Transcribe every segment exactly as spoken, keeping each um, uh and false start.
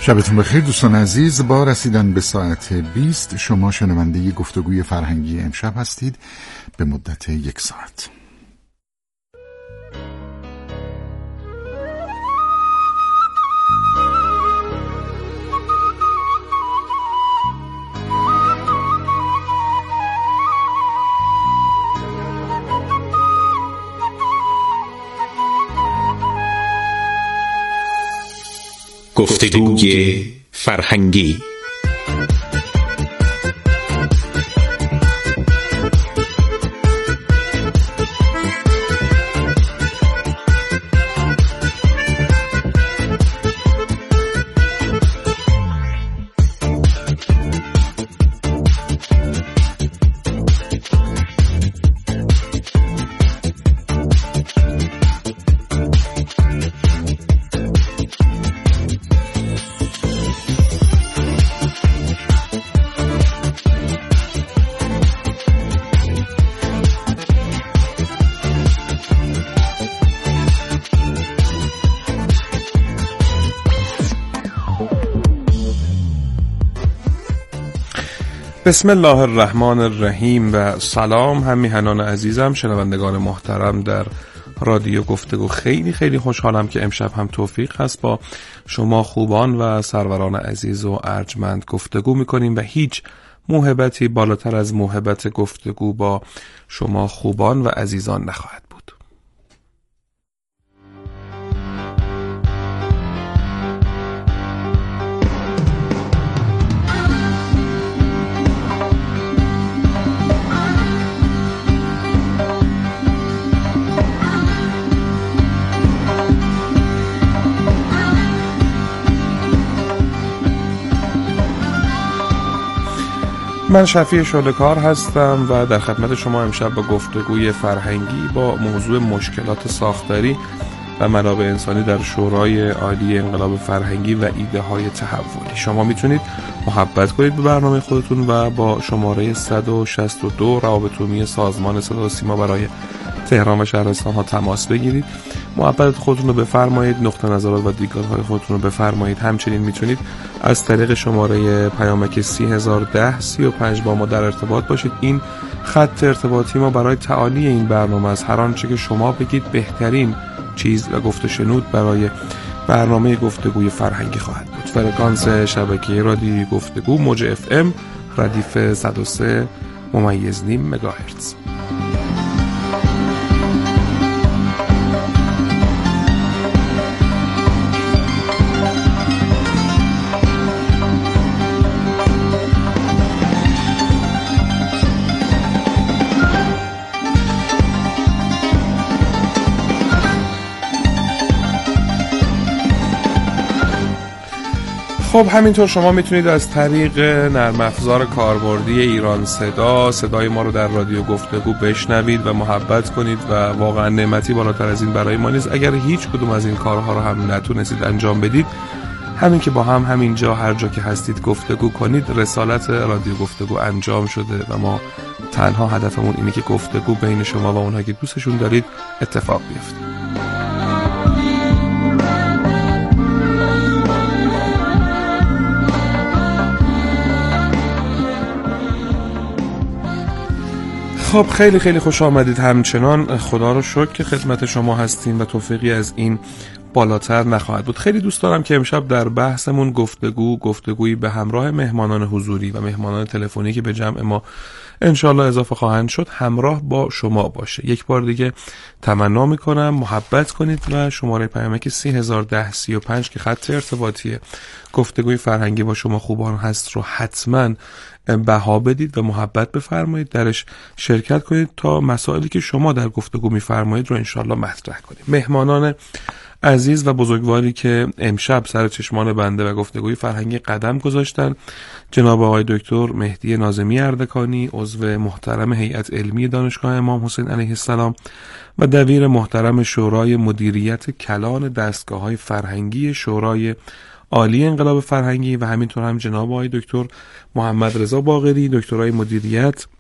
شبتون بخیر دوستان عزیز. با رسیدن به ساعت بیست شما شنونده گفتگوی فرهنگی امشب هستید به مدت یک ساعت. گفتگوی فرهنگی. بسم الله الرحمن الرحیم و سلام هم میهنان عزیزم، شنوندگان محترم در رادیو گفتگو. خیلی خیلی خوشحالم که امشب هم توفیق هست با شما خوبان و سروران عزیز و ارجمند گفتگو میکنیم و هیچ موهبتی بالاتر از موهبت گفتگو با شما خوبان و عزیزان نخواهد بود. من شفیع شعله‌کار هستم و در خدمت شما امشب با گفتگوی فرهنگی با موضوع مشکلات ساختاری و منابع انسانی در شورای عالی انقلاب فرهنگی و ایده های تحولی. شما میتونید محبت کنید به برنامه خودتون و با شماره صد و شصت و دو روابط عمومی سازمان صدا و سیما برای تهران و شهرستان ها تماس بگیرید. محبت خودتون رو بفرمایید، نقطه نظرات و دیدگاه‌های خودتون رو بفرمایید. همچنین میتونید از طریق شماره پیامک سی هزار و ده سی و پنج با ما در ارتباط باشید. این خط ارتباطی ما برای تعالی این برنامه از هر آنچه که شما بگید بهترین چیز و گفت و شنود برای برنامه گفتگوی فرهنگی خواهد بود. فرکانس شبکه رادیویی گفتگو موج اف ام ردیف صد و سه ممیز نیم مگاهرتز. خب همینطور شما میتونید از طریق نرم افزار کاربردی ایران صدا صدای ما رو در رادیو گفتگو بشنوید و محبت کنید و واقعا نعمتی بالاتر از این برای ما نیست. اگر هیچ کدوم از این کارها رو هم نتونستید انجام بدید، همین که با هم همینجا هر جا که هستید گفتگو کنید، رسالت رادیو گفتگو انجام شده و ما تنها هدفمون اینه که گفتگو بین شما و اونها که دوستشون دارید اتفاق بیفته. خب خیلی خیلی خوش آمدید. همچنان خدا رو شکر که خدمت شما هستیم و توفیقی از این بالاتر نخواهد بود. خیلی دوست دارم که امشب در بحثمون گفتگو گفتگویی به همراه مهمانان حضوری و مهمانان تلفنی که به جمع ما انشالله اضافه خواهند شد همراه با شما باشه. یک بار دیگه تمنا میکنم محبت کنید و شماره پیامک سی هزار و ده سی و پنج که خط ارتباطی گفتگوی فرهنگی با شما خوبان هست رو حتما بها بدید و محبت بفرمایید، درش شرکت کنید تا مسائلی که شما در گفتگو میفرمایید رو انشالله مطرح کنید. مهمانان عزیز و بزرگواری که امشب سر چشمان بنده و گفتگوی فرهنگی قدم گذاشتن، جناب آقای دکتر مهدی ناظمی اردکانی، عضو محترم هیئت علمی دانشگاه امام حسین علیه السلام و دبیر محترم شورای مدیریت کلان دستگاه‌های فرهنگی شورای عالی انقلاب فرهنگی و همینطور هم جناب آقای دکتر محمد رضا باقری، دکترای مدیریت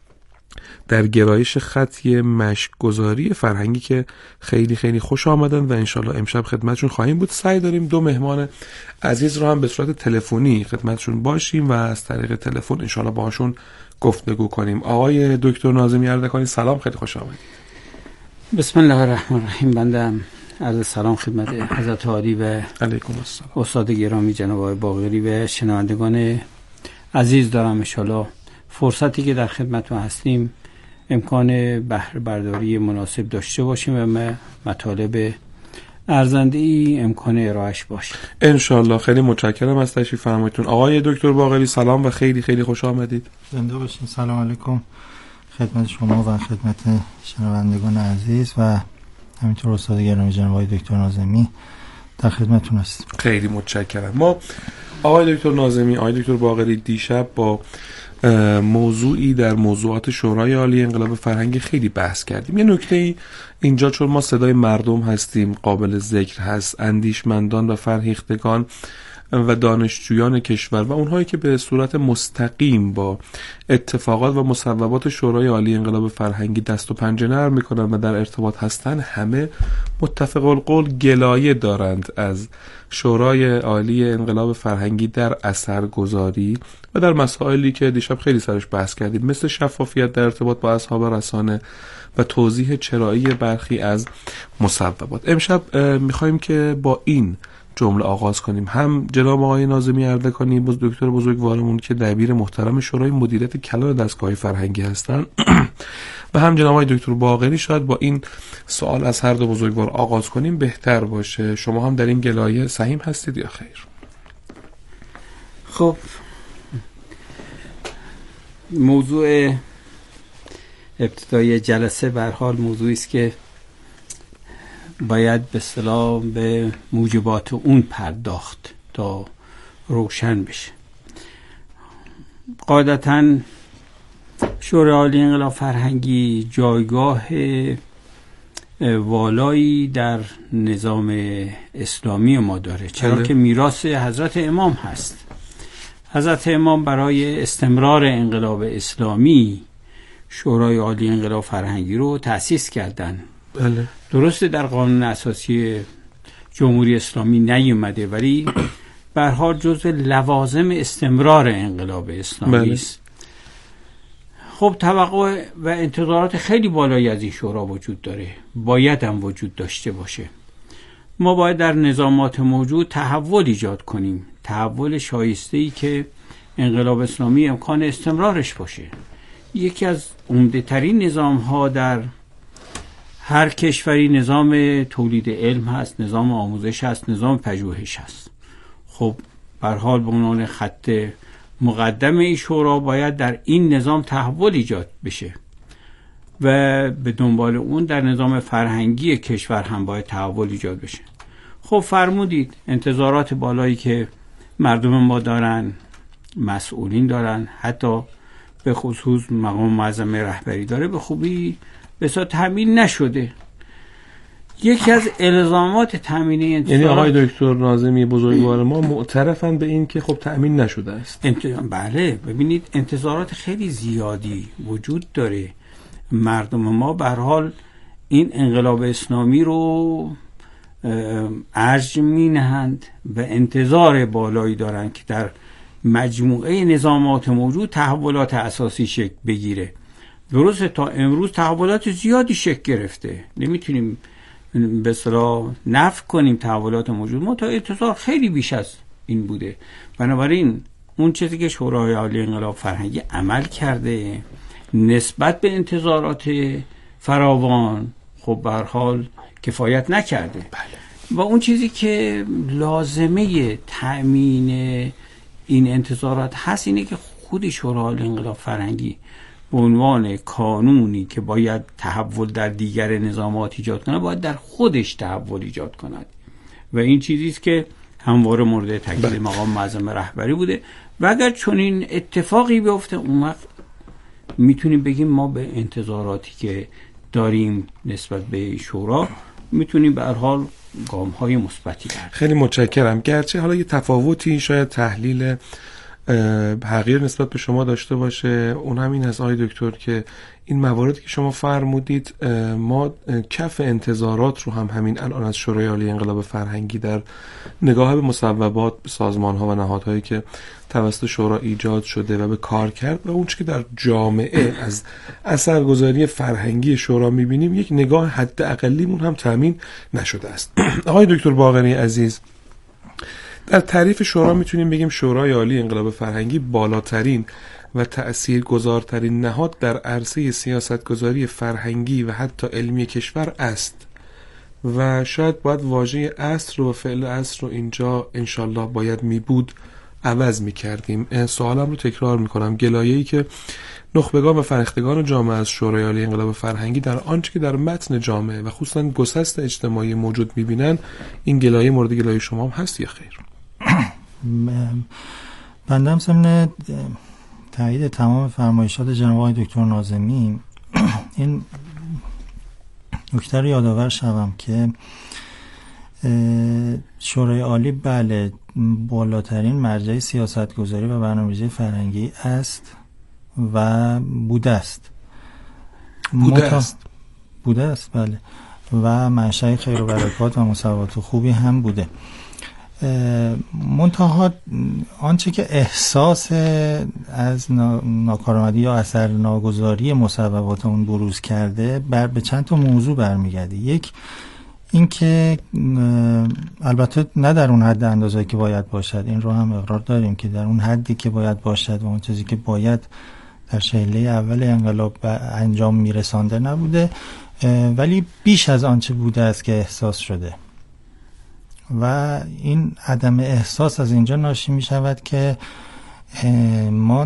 در گرایش خطی مشک‌گذاری فرهنگی که خیلی خیلی خوش آمدن و انشالله امشب خدمتشون خواهیم بود. سعی داریم دو مهمان عزیز رو هم به صورت تلفنی خدمتشون باشیم و از طریق تلفن انشالله باهاشون گفتگو کنیم. آقای دکتر ناظمی اردکانی سلام، خیلی خوش آمدید. بسم الله الرحمن الرحیم. بنده عرض سلام خدمت حضرت عالی و علیکم السلام استاد گرامی جناب آقای باقری و شنوندگان عزیز دارم. انشالله فرصتی که در خدمتتون هستیم امکان بهره برداری مناسب داشته باشیم و مطالب ارزنده‌ای امکان ارائهش باشه انشالله. خیلی متشکرم از تشریف فرمایتون. آقای دکتر باقری سلام و خیلی خیلی خوش آمدید. زنده باشین. سلام علیکم خدمت شما و خدمت شنوندگان عزیز و همینطور استاد گرامی جناب آقای دکتر ناظمی در خدمتتون هستیم. خیلی متشکرم. ما آقای دکتر ناظمی، آقای دکتر باقری دیشب با موضوعی در موضوعات شورای عالی انقلاب فرهنگی خیلی بحث کردیم. یه نکته اینجا، چون ما صدای مردم هستیم، قابل ذکر هست، اندیشمندان و فرهیختگان و دانشجویان کشور و اونهایی که به صورت مستقیم با اتفاقات و مصوبات شورای عالی انقلاب فرهنگی دست و پنجه نرم میکنن و در ارتباط هستن، همه متفق القول گلایه دارند از شورای عالی انقلاب فرهنگی در اثرگذاری و در مسائلی که دیشب خیلی سرش بحث کردیم، مثل شفافیت در ارتباط با اصحاب رسانه و توضیح چرایی برخی از مصوبات. امشب میخوایم که با این جمله آغاز کنیم. هم جناب آقای ناظمی اردکانی دکتر بزرگوارمون که دبیر محترم شورای مدیریت کلان دستگاه فرهنگی هستن و هم جناب آقای دکتر باقری، شاید با این سوال از هر دو بزرگوار آغاز کنیم بهتر باشه. شما هم در این گلایه سهیم هستید یا خیر؟ خب، موضوع ابتدای جلسه به هر حال موضوعی است که باید به اصطلاح به موجبات اون پرداخت تا روشن بشه. قاعدتاً شورای عالی انقلاب فرهنگی جایگاه والایی در نظام اسلامی ما داره، چرا بله. که میراث حضرت امام هست. حضرت امام برای استمرار انقلاب اسلامی شورای عالی انقلاب فرهنگی رو تأسیس کردن. بله. درسته در قانون اساسی جمهوری اسلامی نیومده، ولی به هر حال جزء لوازم استمرار انقلاب اسلامی است. بله. خب، توقع و انتظارات خیلی بالایی از این شورا وجود داره، باید هم وجود داشته باشه. ما باید در نظامات موجود تحول ایجاد کنیم، تحول شایسته‌ای که انقلاب اسلامی امکان استمرارش باشه. یکی از عمده ترین نظام ها در هر کشوری نظام تولید علم هست، نظام آموزش هست، نظام پژوهش هست. خب به هر حال به عنوان خط مقدم این شورا باید در این نظام تحول ایجاد بشه و به دنبال اون در نظام فرهنگی کشور هم باید تحول ایجاد بشه. خب فرمودید انتظارات بالایی که مردم ما دارن، مسئولین دارن، حتی به خصوص مقام معظم رهبری داره، به خوبی بسیار تامین نشده. یکی از الزامات تامین انتظارات، یعنی آقای دکتر ناظمی بزرگوار ما معترفن به این که خب تامین نشده است. انت... بله، ببینید انتظارات خیلی زیادی وجود داره. مردم ما به هر حال این انقلاب اسلامی رو ارج می‌نهند و انتظار بالایی دارند که در مجموعه نظامات موجود تحولات اساسی شکل بگیره. درسته تا امروز تحولات زیادی شکل گرفته، نمیتونیم به اصطلاح نفی کنیم تحولات موجود، ما تا انتظار خیلی بیش از این بوده. بنابراین اون چیزی که شورای عالی انقلاب فرهنگی عمل کرده نسبت به انتظارات فراوان خب به هر حال کفایت نکرده. بله. و اون چیزی که لازمه تأمین این انتظارات هست اینه که خود شورای عالی انقلاب فرهنگی به عنوان کانونی که باید تحول در دیگر نظامات ایجاد کنه، باید در خودش تحول ایجاد کند و این چیزی است که همواره مورد تاکید مقام معظم رهبری بوده. و اگر چنین اتفاقی بیفته اون وقت میتونیم بگیم ما به انتظاراتی که داریم نسبت به شورا میتونیم به هر حال گام‌های مثبتی برداریم. خیلی متشکرم. گرچه حالا یه تفاوتی شاید تحلیل حقیر نسبت به شما داشته باشه. اون همین از آقای دکتر که این مواردی که شما فرمودید ما کف انتظارات رو هم همین الان از شورای عالی انقلاب فرهنگی در نگاه به مصوبات، سازمان‌ها و نهادهایی که توسط شورا ایجاد شده و به کار کرد و اون چیزی که در جامعه از اثرگذاری فرهنگی شورا می‌بینیم یک نگاه حد اقلیمون هم تامین نشده است. آقای دکتر باقری عزیز، در تعریف شورا میتونیم بگیم شورای عالی انقلاب فرهنگی بالاترین و تأثیرگذارترین نهاد در عرصه سیاستگذاری فرهنگی و حتی علمی کشور است و شاید باید واژه عصر و فعل عصر رو اینجا انشالله باید می بود عوض می کردیم. سوالم رو تکرار می کنم. گلایه‌ای که نخبگان و فرهیختگان جامعه از شورای عالی انقلاب فرهنگی در آنچه که در متن جامعه و خصوصا گسست اجتماعی موجود می بینن، این گلایه مورد گلایه شما هم هست یا خیر؟ بنده هم ضمن تایید تمام فرمایشات جناب آقای دکتر ناظمی این نکته رو یادآور شوم که شورای عالی بله بالاترین مرجع سیاستگذاری و برنامه‌ریزی فرهنگی است و بوده است بوده است بوده است بله و منشأ خیر و برکات و مصوبات خوبی هم بوده. منتها آنچه که احساس از ناکارآمدی یا اثر ناگذاری مصوبات اون بروز کرده بر به چند تا موضوع برمیگرده. یک این که البته نه در اون حد اندازه‌ای که باید باشد، این رو هم اقرار داریم که در اون حدی که باید باشد و اون چیزی که باید در شیله اول انقلاب انجام میرسانده نبوده، ولی بیش از آنچه بوده است که احساس شده و این عدم احساس از اینجا ناشی می شود که ما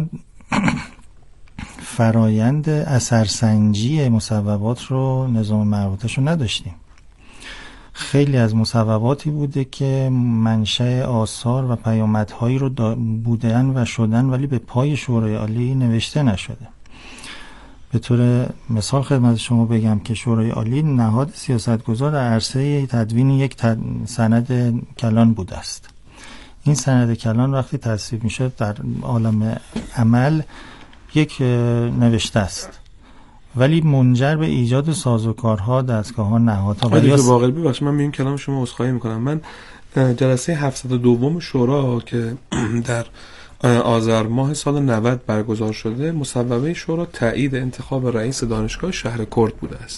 فرایند اثرسنجی مصوبات رو نظام مربوطش رو نداشتیم. خیلی از مصوباتی بوده که منشأ آثار و پیامدهایی رو بودن و شدن ولی به پای شورای عالی نوشته نشده. به طور مثال خدمت شما بگم که شورای عالی نهاد سیاستگزار در عرصه تدوین یک تد... سند کلان بوده است. این سند کلان وقتی تصویب میشه در عالم عمل یک نوشته است ولی منجر به ایجاد سازوکارها، دستگاه‌ها، نهادها و یا واقعا ببخشید من میگم کلام شما عذرخواهی میکنم. من جلسه هفتصد و دو شورا که در آذر ماه سال نود برگزار شده، مصوبه شورا تایید انتخاب رئیس دانشگاه شهر کرد بوده است.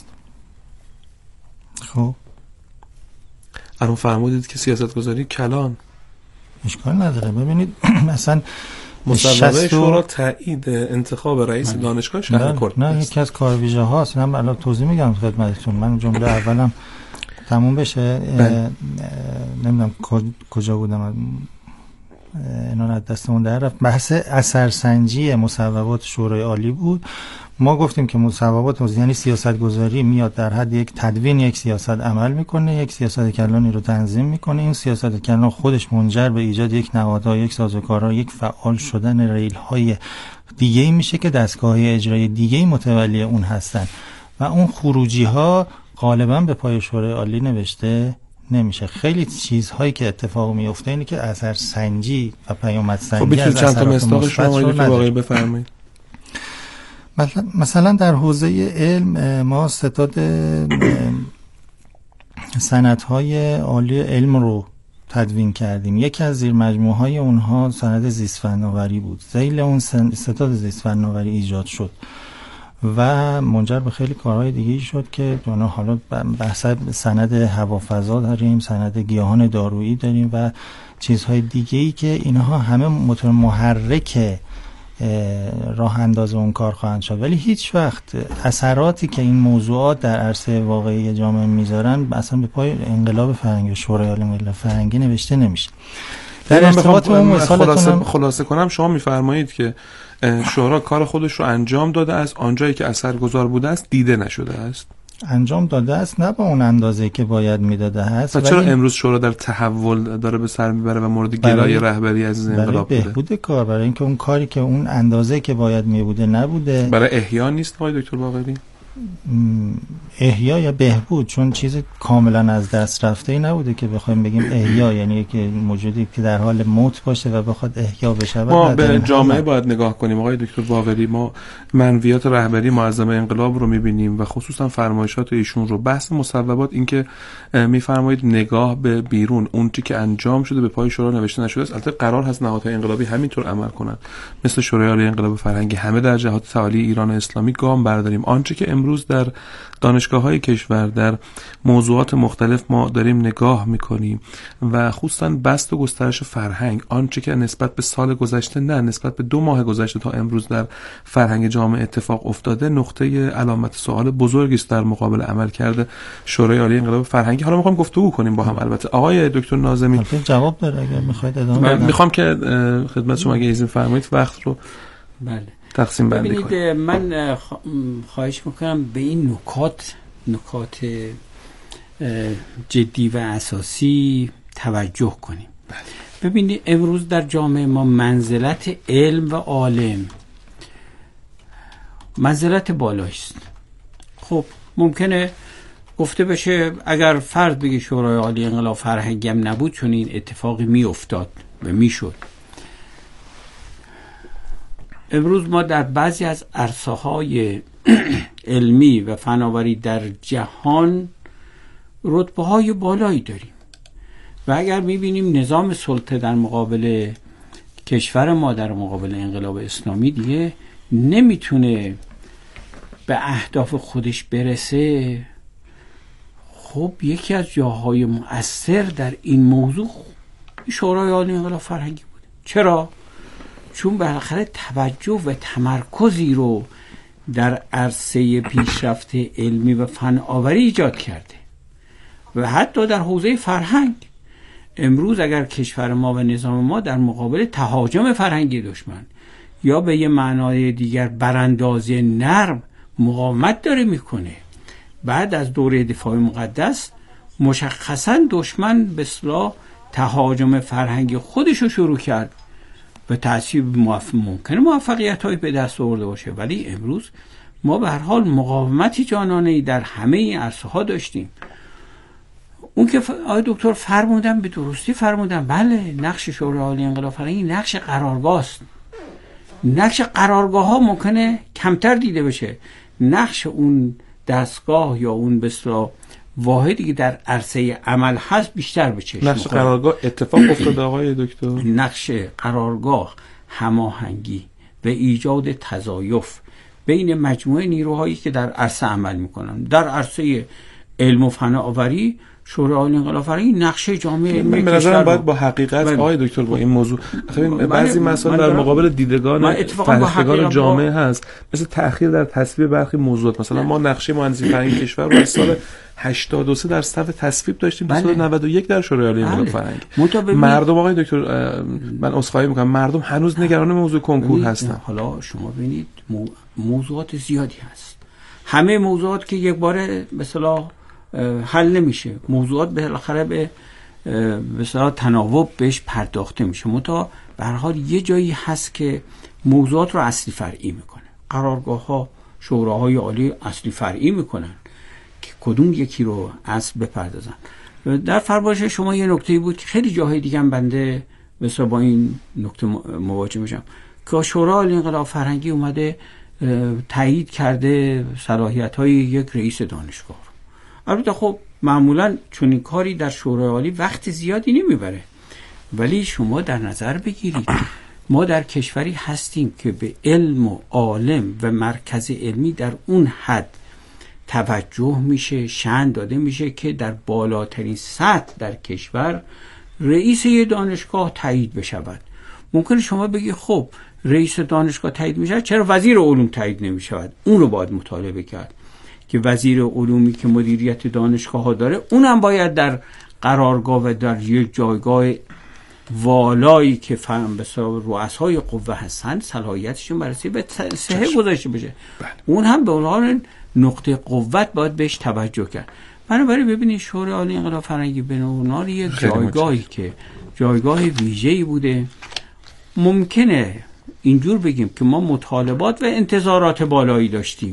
خب الان فرمودید که سیاستگذاری کلان اشکال نداره. ببینید مثلا مصوبه شورا تایید انتخاب رئیس من. دانشگاه شهر کرد نه است. یکی از کارویژه هاست. من الان توضیح میگم خدمتتون. من جمله اولم تموم بشه نمیدونم کجا بودم اینا از دستمون در رفت. بحث اثرسنجی مصوبات شورای عالی بود. ما گفتیم که مصوبات یعنی سیاستگذاری میاد در حد یک تدوین یک سیاست عمل میکنه، یک سیاست کلانی رو تنظیم میکنه. این سیاست کلان خودش منجر به ایجاد یک نهادها، یک سازوکارها، یک فعال شدن ریل‌های دیگه‌ای میشه که دستگاه‌های اجرایی دیگه‌ای متولی اون هستن و اون خروجی‌ها غالبا به پای شورای عالی نوشته نمیشه. خیلی چیزهایی که اتفاق میفته اینه که اثر سنجی و پیامد سنجی از چند تا مصداق شما رو واقعا بفرمایید. مثلا در حوزه علم ما ستاد سندهای عالی علم رو تدوین کردیم. یکی از زیر مجموعه های اونها سند زیست فناوری بود. ذیل اون ستاد زیست فناوری ایجاد شد و منجر به خیلی کارهای دیگه شد که حالا بحث سند هوافضا داریم، سند گیاهان دارویی داریم و چیزهای دیگه‌ای که اینها همه موتور محرک راه انداز اون کار خواهند شد، ولی هیچ وقت اثراتی که این موضوعات در عرصه واقعی جامعه میذارن اصلا به پای انقلاب فرهنگی شورای عالی انقلاب فرهنگی نوشته نمیشه. در ارتباط اون مثالتون خلاصه کنم، شما میفرمایید که شورا کار خودش رو انجام داده است، آنجایی که اثرگذار بوده است دیده نشده است. انجام داده است نه با اون اندازه‌ای که باید میداده است. چرا امروز شورا در تحول داره به سر میبره و مورد گلایه رهبری از انقلاب بوده؟ بهبود کار، برای اینکه اون کاری که اون اندازه‌ای که باید میبوده نبوده. برای احیا نیست آقای دکتر باقری؟ احیا یا بهبود، چون چیز کاملا از دست رفته ای نبوده که بخوایم بگیم احیا یعنی که موجودی که در حال موت باشه و بخواد احیا بشه. ما به جامعه باید نگاه کنیم آقای دکتر باقری. ما منویات رهبری معظم انقلاب رو می‌بینیم و خصوصا فرمایشات ایشون رو. بحث مصوبات این که می‌فرمایید نگاه به بیرون، اون چیزی که انجام شده به پای شورا نوشته نشده است. البته قرار هست نهادهای انقلابی همینطور عمل کنند، مثل شورای عالی انقلاب فرهنگی. همه در جهات تعالی ایران اسلامی گام برداریم. آنچه که امروز در دانشگاه‌های کشور در موضوعات مختلف ما داریم نگاه می‌کنیم و خصوصا بست و گسترش فرهنگ، آنچه که نسبت به سال گذشته نه نسبت به دو ماه گذشته تا امروز در فرهنگ جامعه اتفاق افتاده، نقطه علامت سوال بزرگی است در مقابل عمل کرده شورای عالی انقلاب فرهنگی. حالا می‌خوام گفتگو کنیم با هم. البته آقای دکتر ناظمی جواب بده اگر می‌خواید ادامه بدم. من می‌خوام که خدمت شما اگه اذن فرمایید وقت رو بله تقسیم بندی کنید. ببینید من خواهش میکنم به این نکات نکات جدی و اساسی توجه کنیم. ببینید امروز در جامعه ما منزلت علم و عالم منزلت بالایی است. خب ممکنه گفته بشه اگر فرض بگی شورای عالی انقلاب فرهنگی هم نبود چون این اتفاقی می افتاد و می شد. امروز ما در بعضی از عرصه‌های علمی و فناوری در جهان رتبه‌های بالایی داریم و اگر می‌بینیم نظام سلطه در مقابل کشور ما در مقابل انقلاب اسلامی دیگه نمیتونه به اهداف خودش برسه، خب یکی از جاهای مؤثر در این موضوع شورای عالی انقلاب فرهنگی بود. چرا؟ چون بالاخره توجه و تمرکزی رو در عرصه پیشرفت علمی و فناوری ایجاد کرده و حتی در حوزه فرهنگ. امروز اگر کشور ما و نظام ما در مقابل تهاجم فرهنگی دشمن یا به یه معنای دیگر براندازی نرم مقاومت داره میکنه، بعد از دوره دفاع مقدس مشخصا دشمن به اصطلاح تهاجم فرهنگی خودش رو شروع کرد به تأثیر موفق ممکنه موفقیت هایی به دست آورده باشه، ولی امروز ما به هر حال مقاومتی جانانه‌ای در همه این عرصه ها داشتیم. اون که آقای دکتر فرمودن به درستی فرمودن، بله نقش شورای عالی انقلاب فرهنگی نقش قرارگاه است. نقش قرارگاه ها ممکنه کمتر دیده بشه، نقش اون دستگاه یا اون به اصطلاح واحدی که در عرصه عمل هست بیشتر به چشم نقش قرارگاه اتفاق افتاده آقای دکتر. نقش قرارگاه هماهنگی و ایجاد تضایف بین مجموعه نیروهایی که در عرصه عمل میکنن. در عرصه علم و فناوری شورای عالی انقلاب فرهنگی نقشه جامعه من به نظرم باید با حقیقت آقای دکتر با این موضوع بعضی مسائل در مقابل دیدگان فرهنگیان جامعه هست، مثل تأخیر در تصویب برخی موضوعات. مثلا ما نقشه مهندسی فرهنگی کشور رو از سال هشتاد و سه در صف تصویب داشتیم تا سال نود و یک در شورای عالی انقلاب فرهنگی. مردم آقای دکتر من عذرخواهی میکنم مردم هنوز نگران موضوع کنکور هستن. حالا شما ببینید موضوعات زیادی هست، همه موضوعات که یک باره مثلا حل نمیشه، موضوعات بالاخره به مثلا تناوب بهش پرداخته میشه، منتها به هر حال یه جایی هست که موضوعات رو اصلی فرعی میکنه. قرارگاه ها شوراهای عالی اصلی فرعی میکنن که کدوم یکی رو اصل بپردازن. در فرمایش شما یه نکته بود که خیلی جاهای دیگه هم بنده مثلا با این نکته مواجه میشم که شورای عالی انقلاب فرهنگی اومده تایید کرده صلاحیت‌های یک رئیس دانشگاه. البته خب معمولا چون این کاری در شورای عالی وقت زیادی نمیبره، ولی شما در نظر بگیرید ما در کشوری هستیم که به علم و عالم و مرکز علمی در اون حد توجه میشه، شأن داده میشه که در بالاترین سطح در کشور رئیس یه دانشگاه تایید بشود. ممکنه شما بگی خب رئیس دانشگاه تایید میشه، چرا وزیر علوم تایید نمیشود؟ اون رو باید مطالبه کرد که وزیر علومی که مدیریت دانشگاه ها داره اونم باید در قرارگاه و در یک جایگاه والایی که فهم بسیار رؤسای قوه هستن صلاحیتشون بررسی به صحه گذاشته بشه. بله. اون هم به عنوان نقطه قوت باید بهش توجه کرد. بنابراین ببینید شورای عالی انقلاب فرهنگی به عنوان یک جایگاهی که جایگاه ویژه‌ای بوده، ممکنه اینجور بگیم که ما مطالبات و انتظارات بالایی داشتیم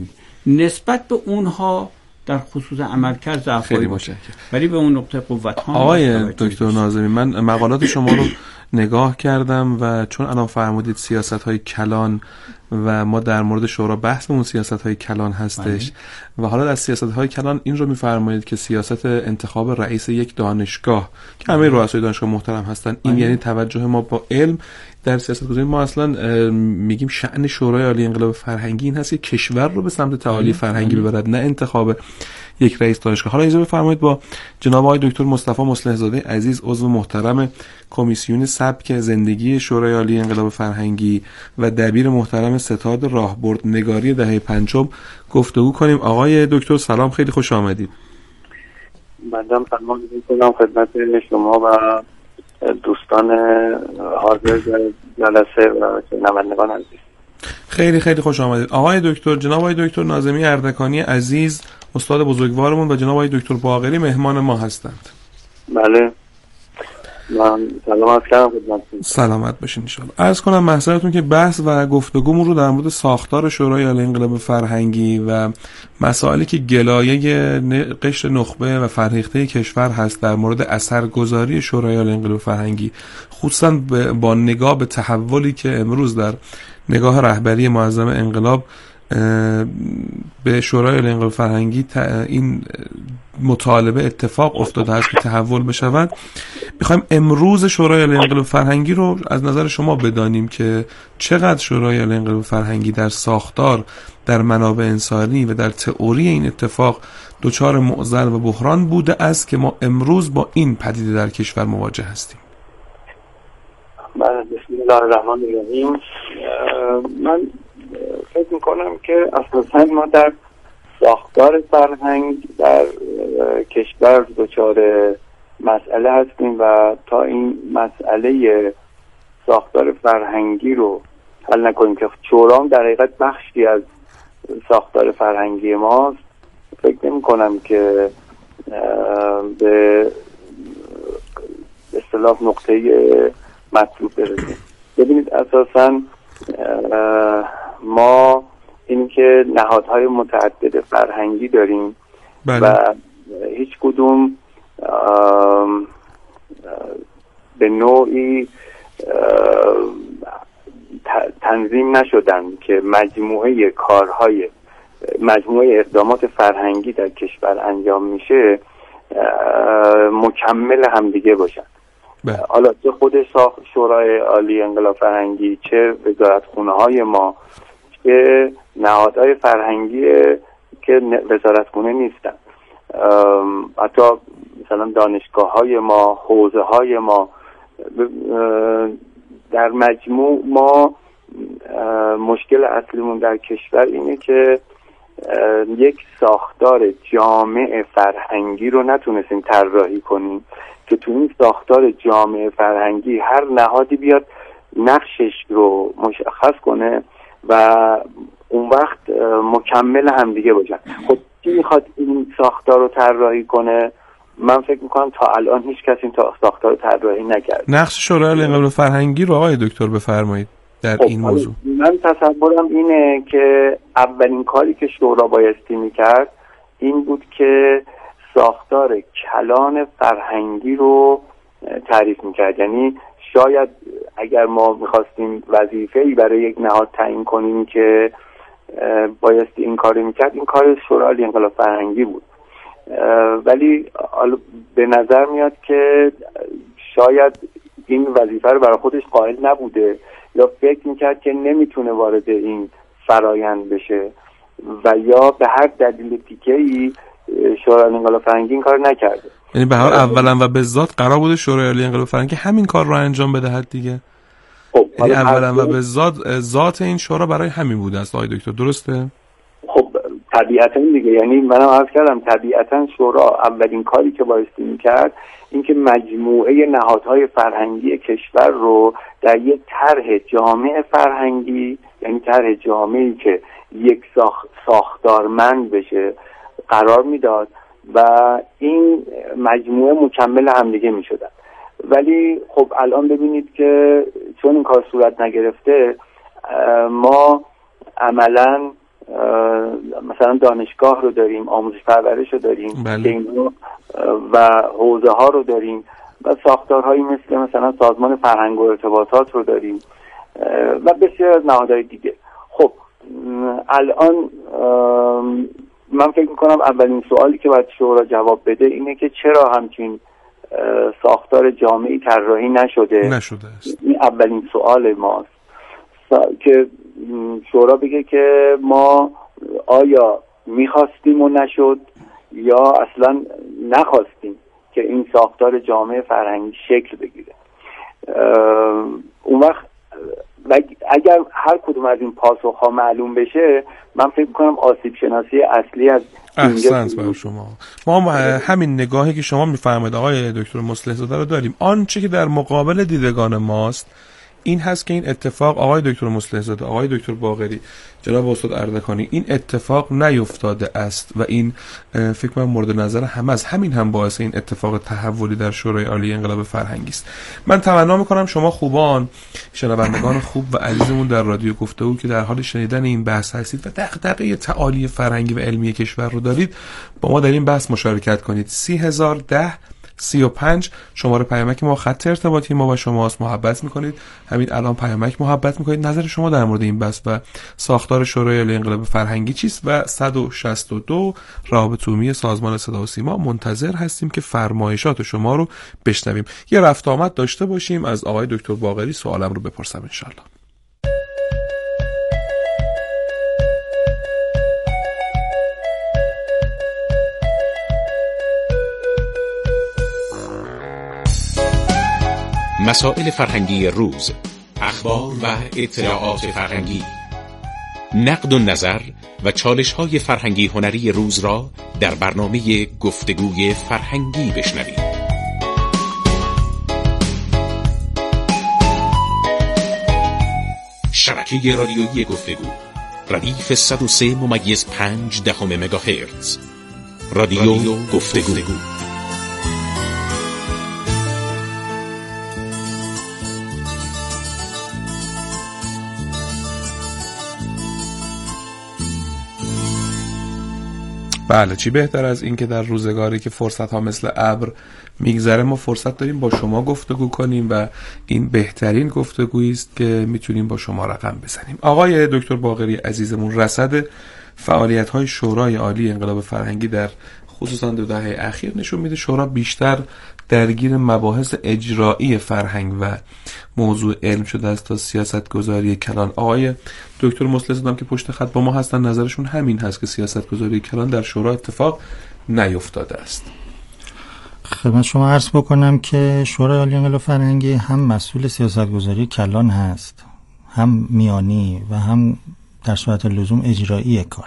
نسبت به اونها در خصوص عملکرد ضعف‌هایی باشه، ولی به اون نقطه قوت ها. آقای دکتر ناظمی، من مقالات شما رو نگاه کردم و چون الان فرمودید سیاست‌های کلان و ما در مورد شورا بحث اون سیاست‌های کلان هستش و حالا در سیاست‌های کلان این رو می‌فرمایید که سیاست انتخاب رئیس یک دانشگاه که همه رؤسای دانشگاه محترم هستن، این یعنی توجه ما با علم در سیاست گذاری. ما اصلا میگیم شأن شورای عالی انقلاب فرهنگی این هست که کشور رو به سمت تعالی فرهنگی ببرد، نه انتخاب یک رئیس دانشگاه. حالا اجازه بفرمایید با جناب آقای دکتر مصطفی مصلح زاده عزیز، عضو محترم کمیسیون سبک زندگی شورای عالی انقلاب فرهنگی و دبیر محترم ستاد راهبرد نگاری دهه پنجم گفتگو کنیم. آقای دکتر سلام، خیلی خوش آمدید. بنده سلام می‌کنم خدمت شما و دوستان حاضر جلسه و شنوندگان عزیز. خیلی خیلی خوش آمدید آقای دکتر. جناب آقای دکتر ناظمی اردکانی عزیز استاد بزرگوارمون و جناب آقای دکتر باقری مهمان ما هستند. بله، من سلامت کردم خدمتتون. سلامت باشین ان شاء الله. عرض کنم محضرتون که بحث و گفتگومون رو در مورد ساختار شورای عالی انقلاب فرهنگی و مسائلی که گلایه قشر نخبه و فرهیخته کشور هست در مورد اثرگذاری شورای عالی انقلاب فرهنگی، خصوصا با نگاه به تحولی که امروز در نگاه رهبری معظم انقلاب به شورای عالی انقلاب فرهنگی این مطالبه اتفاق افتاده است که تحول بشود. میخوایم امروز شورای عالی انقلاب فرهنگی رو از نظر شما بدانیم که چقدر شورای عالی انقلاب فرهنگی در ساختار، در منابع انسانی و در تئوری این اتفاق دچار معضل و بحران بوده است که ما امروز با این پدیده در کشور مواجه هستیم. بسم الله الرحمن الرحیم. من فکر میکنم که اساساً ما در ساختار فرهنگ در کشور دچار مسئله هستیم و تا این مسئله ساختار فرهنگی رو حل نکنیم که شورا در حقیقت بخشی از ساختار فرهنگی ماست، فکر نمی کنم که به اصطلاح نقطه مطلوب برسیم. ببینید اساساً ما این که نهادهای متعدد فرهنگی داریم بله. و هیچ کدوم به نوعی تنظیم نشدن که مجموعه کارهای مجموعه اقدامات فرهنگی در کشور انجام میشه مکمل همدیگه باشن. حالا چه خود شورای عالی انقلاب فرهنگی، چه وزارتخونه های ما، چه نهادهای فرهنگی که وزارتخونه نیستن، حتی مثلا دانشگاه های ما، حوزه های ما، در مجموع ما مشکل اصلیمون در کشور اینه که یک ساختار جامع فرهنگی رو نتونستیم طراحی کنیم که تو این ساختار جامع فرهنگی هر نهادی بیاد نقشش رو مشخص کنه و اون وقت مکمل همدیگه باشن. خب کی میخواد این ساختار رو طراحی کنه؟ من فکر میکنم تا الان هیچ کسی این ساختار رو طراحی نکرد. نقش شورای عالی انقلاب فرهنگی رو آقای دکتر بفرمایید در خب این موضوع. من تصورم اینه که اولین کاری که شورا بایستی میکرد این بود که ساختار کلان فرهنگی رو تعریف میکرد. یعنی شاید اگر ما میخواستیم وظیفه‌ای برای یک نهاد تعیین کنیم که بایستی این کاری میکرد، این کار شورای عالی انقلاب فرهنگی بود. ولی به نظر میاد که شاید این وظیفه رو برای خودش قائل نبوده یا فکر میکرد که نمیتونه وارد این فرایند بشه و یا به هر دلیل دیگه‌ای شورای عالی انقلاب فرهنگی این کار نکرده. یعنی به هر اولا و به ذات قرار بوده شورای عالی انقلاب فرهنگی همین کار رو انجام بدهد دیگه. خب یعنی اولا و به ذات ذات این شورا برای همین بوده است آقای دکتر، درسته؟ خب طبیعتا دیگه، یعنی منم عرض کردم طبیعتا شورا اولین کاری که بایستی میکرد این که مجموعه نهادهای فرهنگی کشور رو در یک طرح جامع فرهنگی، یعنی طرح جامعی که یک ساخ... ساختارمند بشه قرار میداد و این مجموعه مکمل همدیگه میشدن. ولی خب الان ببینید که چون این کار صورت نگرفته، ما عملاً مثلا دانشگاه رو داریم، آموزش پرورش رو داریم، بله. اینو و حوزه ها رو داریم و ساختارهایی مثل مثلا سازمان فرهنگ و ارتباطات رو داریم و بسیار از نهادهای دیگه. خب الان من فکر میکنم اولین سوالی که باید شورا جواب بده اینه که چرا همچین ساختار جامعی طراحی نشده نشده است. این اولین سوال ماست که شورا بگه که ما آیا میخواستیم و نشد یا اصلا نخواستیم که این ساختار جامعه فرهنگی شکل بگیره. اون وقت اگر هر کدوم از این پاسخ‌ها معلوم بشه من فکر می‌کنم آسیب شناسی اصلی از احسنت بر شما. ما همین نگاهی که شما می‌فرمایید آقای دکتر مصلح زاده رو داریم. آنچه که در مقابل دیدگان ماست این هست که این اتفاق آقای دکتر مصلح زاده، آقای دکتر باقری، جناب استاد اردکانی، این اتفاق نیفتاده است و این فکر کنم مورد نظر همه است. همین هم باعث این اتفاق تحولی در شورای عالی انقلاب فرهنگی است. من تمنا می‌کنم شما خوبان، شنوندگان خوب و عزیزمون در رادیو گفتگو که در حال شنیدن این بحث هستید و دغدغه تعالی فرهنگی و علمی کشور رو دارید، با ما در این بحث مشارکت کنید. سی هزار ده سی و پنج شماره پیامک ما، خط ارتباطی ما با شماست. محبت میکنید، همین الان پیامک محبت میکنید. نظر شما در مورد این بحث و ساختار شورای عالی انقلاب فرهنگی چیست؟ و صد و شصت و دو رابط عمومی سازمان صدا و سیما منتظر هستیم که فرمایشات شما رو بشنویم. یه رفت آمد داشته باشیم. از آقای دکتر باقری سوالم رو بپرسم انشالله. مسائل فرهنگی روز، اخبار و اطلاعات فرهنگی، نقد و نظر و چالش‌های فرهنگی هنری روز را در برنامه گفتگوی فرهنگی بشنوید. شبکه رادیویی گفتگو، ردیف صد و سه ممیز پنج دهم مگاهرتز. رادیو, رادیو گفتگو, گفتگو. بله، چی بهتر از این که در روزگاری که فرصت ها مثل ابر میگذره ما فرصت داریم با شما گفتگو کنیم و این بهترین گفتگویی است که میتونیم با شما رقم بزنیم. آقای دکتر باقری عزیزمون، رصد فعالیت های شورای عالی انقلاب فرهنگی در خصوصا دو دهه اخیر نشون میده شورا بیشتر درگیر مباحث اجرایی فرهنگ و موضوع علم شده است تا سیاست گذاری کلان. آقای دکتر مصلح زاده که پشت خط با ما هستن، نظرشون همین هست که سیاست گذاری کلان در شورا اتفاق نیفتاده است. خدمت شما عرض بکنم که شورای عالی انقلاب فرهنگی هم مسئول سیاست گذاری کلان هست، هم میانی و هم در صورت لزوم اجرایی کار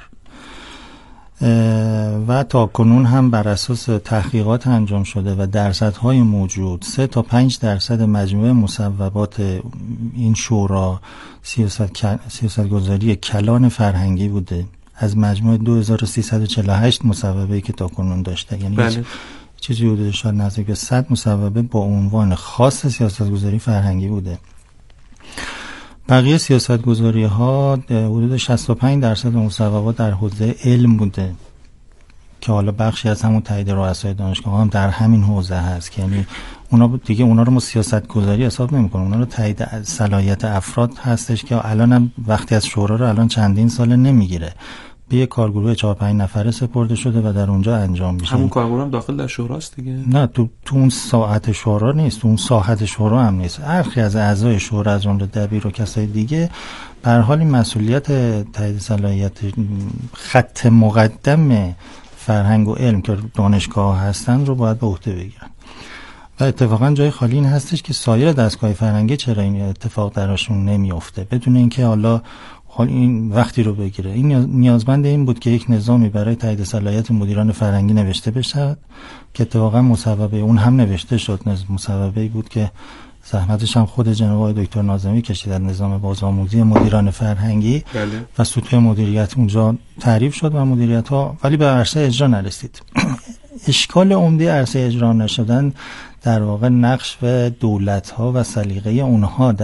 و تا کنون هم بر اساس تحقیقات انجام شده و درصدهای موجود سه تا پنج درصد مجموع مصوبات این شورا سیاست سیاست گذاری کلان فرهنگی بوده از مجموع دو هزار و سیصد و چهل و هشت مصوبه‌ای که تا کنون داشته. یعنی بله. چیزی حدود شاید نزدیک به صد مصوبه با عنوان خاص سیاست گذاری فرهنگی بوده. بقیه سیاست گذاری ها حدود شصت و پنج درصد مصوبات در حوزه علم بوده که حالا بخشی از همون تایید رؤسای دانشگاه هم در همین حوزه هست که یعنی اونا دیگه اونا رو ما سیاست گذاری حساب نمی‌کنیم، اونا رو تایید صلاحیت افراد هستش که الان هم وقتی از شورا رو الان چندین سال نمیگیره، به یک کارگروه چهار پنج نفره سپرده شده و در اونجا انجام میشه. همون کارگروه هم داخل در شوراست دیگه؟ نه، تو تو اون ساحت شورا نیست، تو اون ساحت شورا هم نیست. برخی از اعضای شورا از جمله دبیر و کسای دیگه به هر حال مسئولیت تایید صلاحیت خط مقدم فرهنگ و علم که دانشگاه هستن رو باید به عهده بگیرن. و اتفاقا جای خالی این هستش که سایر دستگاه فرهنگی چرا این اتفاق درشون نمیفته بدون اینکه حالا حال این وقتی رو بگیره. این نیازمند این بود که یک نظامی برای تایید صلاحیت مدیران فرهنگی نوشته بشه که اتفاقا مصوبه اون هم نوشته شد. مصوبه‌ای بود که زحمتش هم خود جناب آقای دکتر ناظمی کشید در نظام بازآموزی مدیران فرهنگی. بله. و سطوح مدیریت اونجا تعریف شد و مدیریت ها ولی به عرصه اجرا نرسید. اشکال عمده عرصه اجرا نشدن در واقع نقش و دولت ها و سلیقه اونها